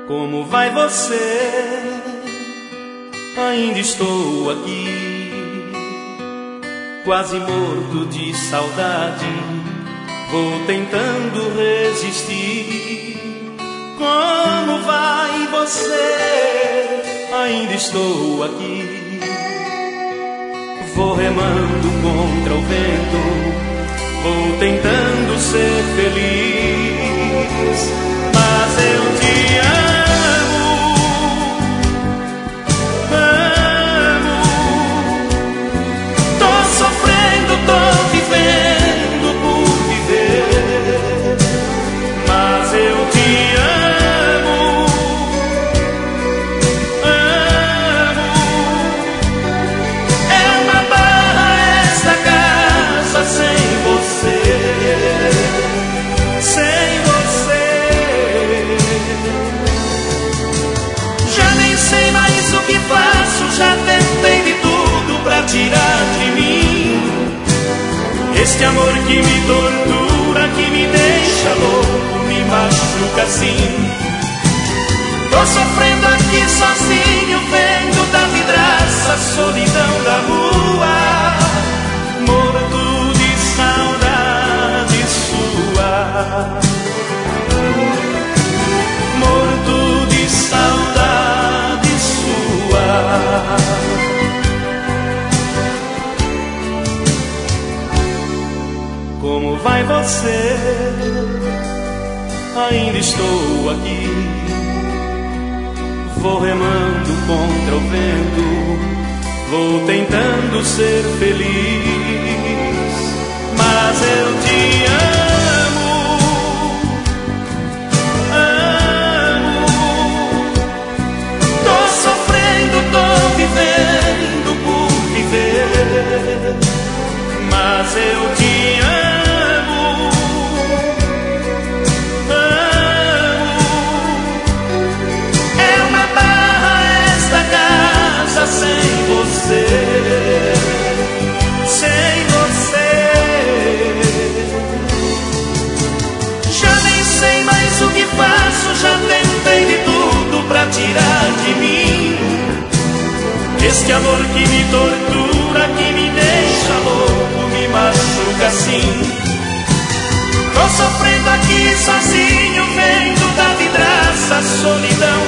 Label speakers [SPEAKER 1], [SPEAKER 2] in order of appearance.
[SPEAKER 1] Como vai você? Ainda estou aqui, quase morto de saudade. Vou tentando resistir. Como vai você? Ainda estou aqui, vou remando contra o vento, vou tentando ser feliz. Mas eu te amo, amo. Tô sofrendo, tô vivendo por viver. Mas eu te amo, amo. É uma barra esta casa sem você, sem você. Já nem sei mais o que faço, já tentei de tudo pra tirar de mim este amor que me tortura, que me deixa louco, me machuca assim. Tô sofrendo aqui sozinho, vendo da vidraça a solidão da rua, morto de saudade sua, morto de saudade sua. Como vai você? Ainda estou aqui, vou remando contra o vento, vou tentando ser feliz. Mas eu te amo, amo. Tô sofrendo, tô vivendo por viver. Mas eu te amo, amo. É uma barra esta casa sem você, sem você. Já nem sei mais o que faço, já tentei de tudo pra tirar de mim este amor que me tortura, que me deixa louco, me machuca assim. Tô sofrendo aqui sozinho, vendo da vidraça a solidão